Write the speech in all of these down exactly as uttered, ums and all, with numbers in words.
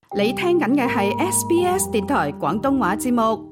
你聽緊嘅係 S B S 電台廣東話節目。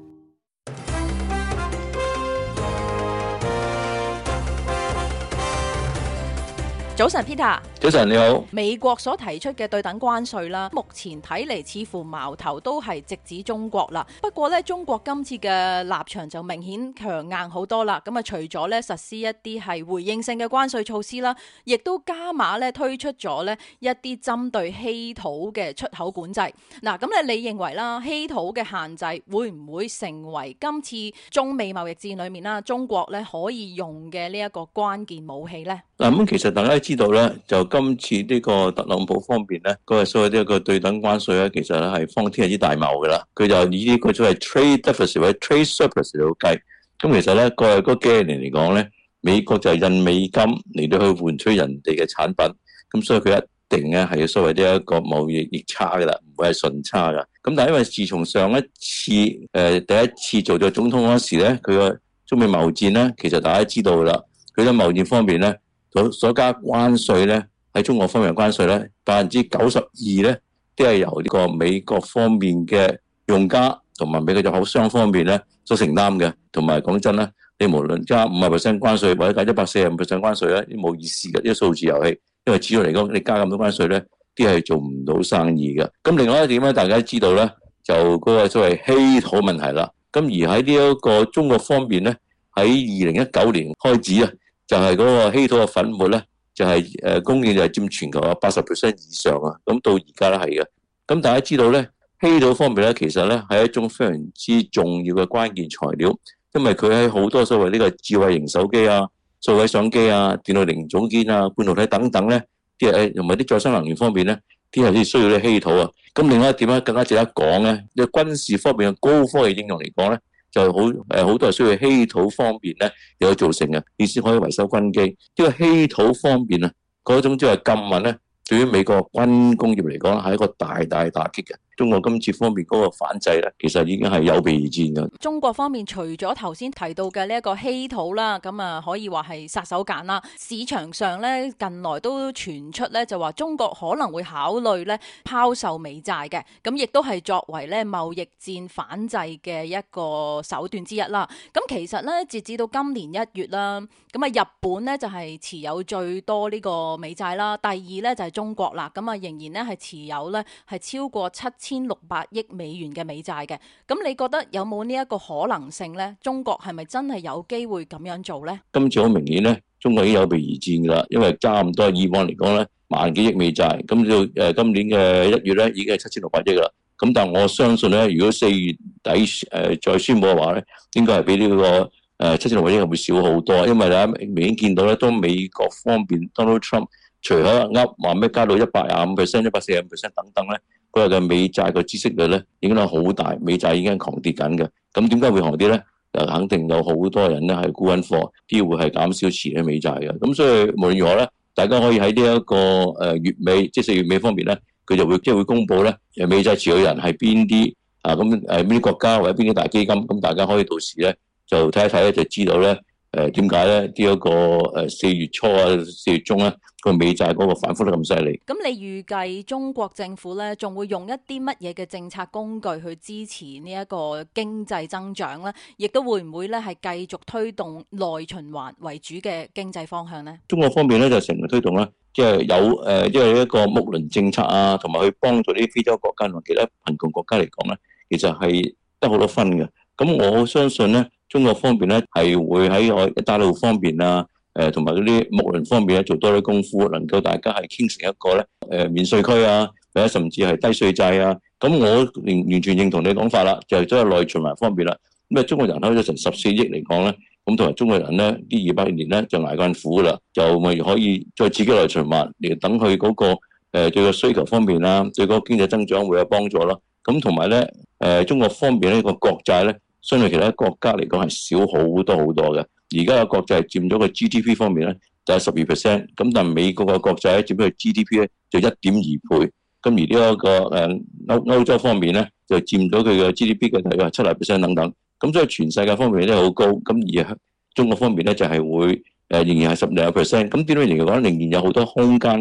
早晨 Peter， 早晨你好。 美國所提出嘅對等關稅啦，目前睇嚟似乎矛頭都係直指中國啦。不過咧，中國今次嘅立場就明顯強硬好多啦。咁啊，除咗咧實施一啲係回應性嘅關稅措施啦，亦都加碼咧推出咗咧一啲針對稀土嘅出口管制。嗱，咁咧你認為啦，稀土嘅限制會唔會成為今次中美貿易戰裏面啦，中國咧可以用嘅呢一個關鍵武器咧？ 嗱，咁其實大家知道咧，就今次呢個特朗普方面咧，嗰個所謂呢一個對等關稅咧，其實咧係方天之大謬噶啦。佢就以呢個所謂 trade deficit 或者 trade surplus 嚟計。咁其實咧過去嗰幾年嚟講咧，美國就係印美金嚟到去換取人哋嘅產品，咁所以佢一定咧係所謂呢一個貿易逆差噶啦，唔會係順差噶。咁但係因為自從上一次誒、呃、第一次做咗總統嗰時咧，佢個中美貿易戰咧，其實大家知道噶啦，佢喺貿易方面咧。所加關稅咧，喺中國方面嘅關稅咧，百分之九十二咧，都係由呢個美國方面嘅用家同埋美國入口商方面咧所承擔嘅。同埋講真啦，你無論加五十 percent 關稅或者加一百四十五 percent 關稅咧，都冇意思嘅，呢個數字遊戲。因為始終嚟講，你加咁多關稅咧，啲係做唔到生意嘅。咁另外一點咧，大家知道咧，就嗰個所謂稀土問題啦。咁而喺呢一個中國方面咧，喺二零一九年開始啊。就係嗰個稀土嘅粉末咧，就係誒供應就係佔全球嘅八十 percent 以上啊！咁到而家都係嘅。咁大家知道咧，稀土方面咧，其實咧係一種非常之重要嘅關鍵材料，因為佢喺好多所謂呢個智慧型手機啊、數位相機啊、電腦零組件啊、半導體等等咧，啲誒同埋啲再生能源方面咧，啲係啲需要啲稀土啊。咁另外一點咧，更加值得講咧，呢個軍事方面嘅高科技應用嚟講咧。就好誒，好多係需要稀土方面咧有造成嘅，你先可以維修軍機。呢個稀土方面啊，嗰種即係禁運咧，對於美國軍工業嚟講係一個大大打擊嘅。中國今次方面嗰個反制咧，其實已經係有備而戰嘅。 中國方面除咗頭先提到嘅呢一個稀土啦，咁啊可以話係殺手鐧啦。市場上咧近來都傳出咧就話中國可能會考慮咧拋售美債嘅，咁亦都係作為咧貿易戰反制嘅一個手段之一啦。咁其實咧截至到今年一月啦，咁啊日本咧就係持有最多呢個美債啦，第二咧就係中國啦，咁啊仍然咧係持有咧係超過七千六百億美元嘅美債嘅。咁你覺得有冇呢一個可能性呢？中國係咪真係有機會咁樣做呢？ 今次好明顯咧，中國已經有備而戰噶啦，因為差唔多以往嚟講咧，萬幾億美債，咁到誒今年嘅一月咧已經係七千六百億啦。咁但係我相信咧，如果四月底誒再宣布嘅話咧，應該係比呢個誒七千六百億係會少好多，因為咧明顯見到咧，當美國方面 Donald Trump 除咗噏話咩加到一百廿五 percent、一百四十五 percent 等等咧。嗰日嘅美債個孳息率咧已經係好大，美債已經係狂跌緊嘅。咁點解會狂跌咧？就肯定有好多人咧係沽緊貨，機會係減少持嘅美債嘅。咁所以無論如何咧，大家可以喺呢一個誒月尾，即係四月尾方面咧，佢就會即係會公佈咧誒美債持有人係邊啲啊？咁誒邊啲國家或者邊啲大基金？咁大家可以到時咧就睇一睇咧，就知道咧誒點解咧呢一個誒四月初啊、四月中咧。個美債嗰個反覆得咁犀利， 咁你預計中國政府咧仲會用一啲乜嘢嘅政策工具去支持呢一個經濟增長咧？亦都會唔會咧係繼續推動內循環為主嘅經濟方向咧？ 中國方面咧就成日推動啦，即係有誒，即係一個睦鄰政策啊，同埋去幫助啲非洲國家同埋其他貧窮國家嚟講咧，其實係得好多分嘅。咁我相信咧，中國方面咧係會喺我一帶一路方面啊。誒同埋嗰啲睦鄰方面咧做多啲功夫，能夠大家係傾成一個咧誒免稅區啊，或者甚至係低稅制啊。咁我完完全認同你講法啦，就係都係內循環方面啦。咁啊，中國人口有成十四億嚟講咧，咁同埋中國人咧呢二百年咧就捱慣苦啦，就咪可以再刺激內循環，嚟等佢嗰個誒對個需求方面啦，對嗰個經濟增長會有幫助咯。咁同埋咧誒中國方面呢個國債咧，相對其他國家嚟講係少好多好多嘅。而家嘅國債佔咗個 G D P 方面咧就係十二 percent， 咁但係美國嘅國債咧佔咗個 G D P 咧就一點二倍，咁而呢一個誒歐歐洲方面咧就佔咗佢嘅 G D P 嘅大約七十 percent 等等，咁所以全世界方面都好高，咁而中國方面咧就係會誒仍然係十零 percent，咁點樣嚟講仍然有好多空間咧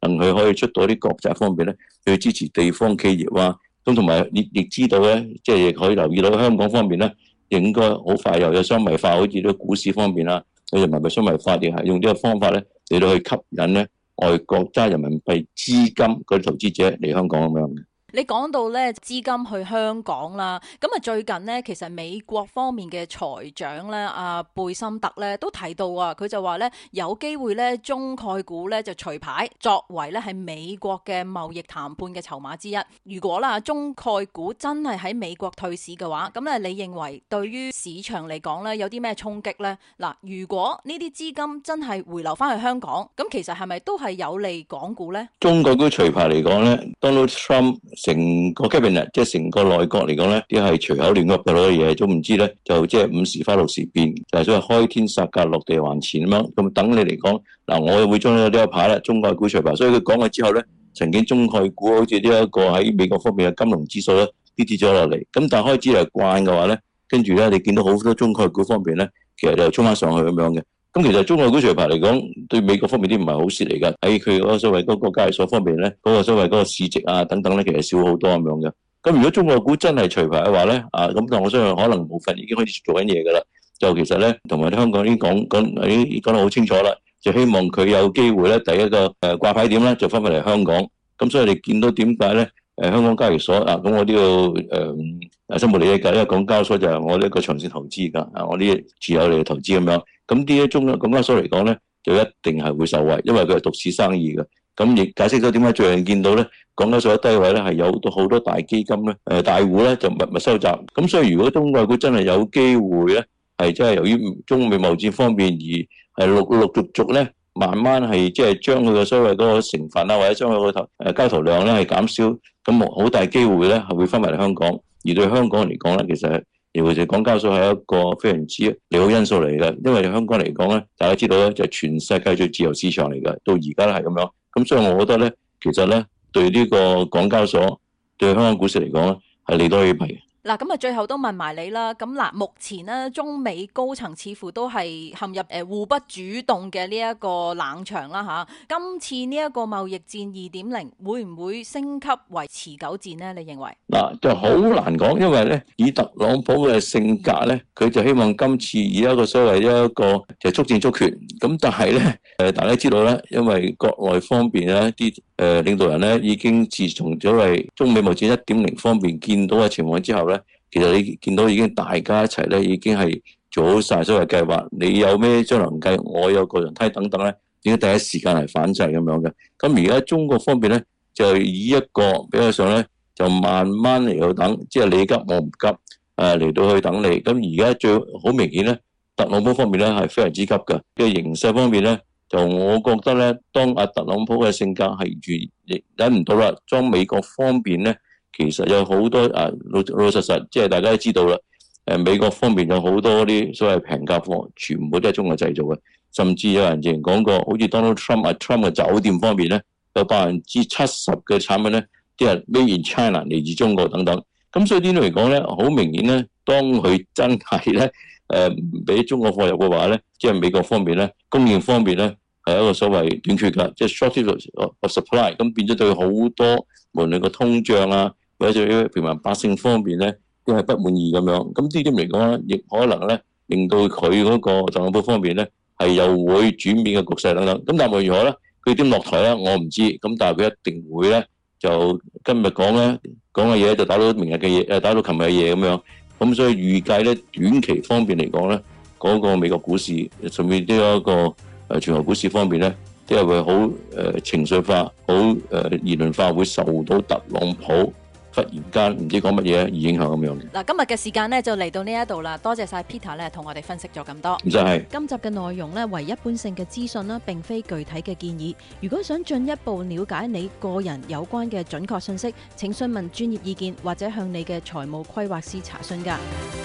能佢可以出到啲國際方面咧，去支持地方企業啊。咁同埋亦亦知道咧，即係亦可以留意到香港方面咧，應該好快又有商品化，好似啲股市方面啊，人民幣商品化，亦係用呢個方法咧嚟到去吸引咧外國揸人民幣資金嗰啲投資者嚟香港咁樣嘅。 你講到咧資金去香港啦，咁啊最近呢，其實美國方面嘅財長咧阿貝森特咧都提到啊，佢就話咧有機會咧中概股咧就除牌，作為咧係美國嘅貿易談判嘅籌碼之一。如果啦中概股真係喺美國退市嘅話，咁咧你認為對於市場嚟講咧有啲咩衝擊咧？嗱，如果呢啲資金真係回流翻去香港，咁其實係咪都係有利港股咧？ 中概股除牌嚟講咧 ，Donald Trump 成個 cabinet 即係成個內閣嚟講咧，啲係隨口亂噏嘅好多嘢，都唔知咧，就即係五時花六時變，就係所謂開天殺價落地還錢咁樣。咁等你嚟講，嗱，我又會將呢個牌咧，中概股除牌。所以佢講咗之後咧，曾經中概股好似呢一個喺美國方面嘅金融指數咧跌跌咗落嚟。咁但係開始嚟慣嘅話咧，跟住咧你見到好多中概股方面咧，其實就衝翻上去咁樣嘅。咁其實中概股除牌嚟講，對美國方面啲唔係好事嚟㗎。喺佢嗰個所謂嗰個交易所方面咧，嗰、嗰個所謂嗰個市值啊等等咧，其實少好多咁樣嘅。咁如果中概股真係除牌嘅話咧，啊咁但我相信可能部分已經開始做緊嘢㗎啦。就其實咧，同埋香港已經講講已經講得好清楚啦。就希望佢有機會咧，第一個誒掛牌點咧，就翻返嚟香港。咁所以你見到點解咧？誒香港交易所啊，咁我都要誒誒申報利益㗎，因為港交所就係我呢一個長線投資㗎，啊我呢持有嚟嘅投資咁樣。咁呢一中港交所嚟講咧，就一定係會受惠，因為佢係獨市生意嘅。咁亦解釋咗點解最近見到咧，港交所喺低位咧係有好多大基金咧，誒大戶咧就密密收集。咁所以如果中概股真係有機會咧，係真係由於中美貿易戰方面而係陸陸續續咧，慢慢係即係將佢嘅所謂嗰個成分啊，或者將佢個投誒交投量咧係減少，咁好大機會咧係會翻埋嚟香港。而對香港嚟講咧，其實尤其是港交所係一個非常之利好因素嚟嘅，因為香港嚟講咧，大家知道咧就係全世界最自由市場嚟嘅，到而家都係咁樣。咁所以我覺得咧，其實咧對呢個港交所對香港股市嚟講咧係利多於弊。 嗱，咁啊，最後都問埋你啦。咁嗱，目前呢，中美高層似乎都係陷入誒互不主動嘅呢一個冷場啦嚇。今次呢一個貿易戰二點零會唔會升級為持久戰呢？你認為？嗱， 就好難講，因為咧以特朗普嘅性格咧，佢就希望今次以一個所謂一個就速戰速決。咁但係咧誒，大家知道咧，因為國內方面咧啲誒領導人咧已經自從咗係中美貿易戰一點零方面見到嘅情況之後咧，其實你見到已經大家一齊咧已經係做好晒所謂計劃，你有咩將來計，我有個人梯等等咧，已經第一時間係反制咁樣嘅。咁而家中國方面咧就以一個比較上咧就慢慢嚟到等，即係你急我唔急，誒嚟到去等你。咁而家最好明顯咧，特朗普方面咧係非常之急嘅。嘅形勢方面咧，就我覺得咧，當阿特朗普嘅性格係越忍唔到啦，當美國方面咧。其實有好多啊老老實實，即係大家都知道啦。誒，美國方面有好多啲所謂平價貨，全部都係中國製造嘅。甚至有人之前講過，好似 Donald Trump 啊 Trump 嘅酒店方面咧，有百分之七十嘅產品咧，啲係 Made in China 嚟自中國等等。咁所以呢度嚟講咧，好明顯咧，當佢真係咧誒唔俾中國貨入嘅話咧，即係美國方面咧供應方面咧係一個所謂短缺㗎，即係 shortage of supply。咁變咗對好多無論個通脹啊，或者對於平民百姓方面咧，都係不滿意咁樣。咁呢啲嚟講咧，亦可能咧令到佢嗰個特朗普方面咧係又會轉變嘅局勢等等。咁但係無論如何咧，佢點落台咧，我唔知。咁但係佢一定會咧，就今日講咧講嘅嘢就打到明日嘅嘢，誒打到琴日嘅嘢咁樣。咁所以預計咧短期方面嚟講咧，嗰個美國股市甚至呢一個誒全球股市方面咧，都係會好誒情緒化、好誒言論化，會受到特朗普忽然間唔知講乜嘢而影響咁樣嘅。 嗱，今日嘅時間咧就嚟到呢一度啦，多謝晒 Peter 咧同我哋分析咗咁多。 唔使係。 今集嘅內容咧為一般性嘅資訊啦，並非具體嘅建議。如果想進一步了解你個人有關嘅準確信息，請詢問專業意見或者向你嘅財務規劃師查詢㗎。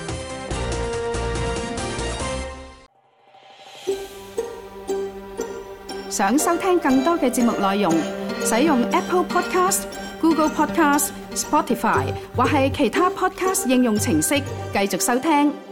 想收聽更多嘅節目內容，使用 Apple Podcast、Google Podcast、Spotify 或係其他 Podcast 應用程式繼續收聽。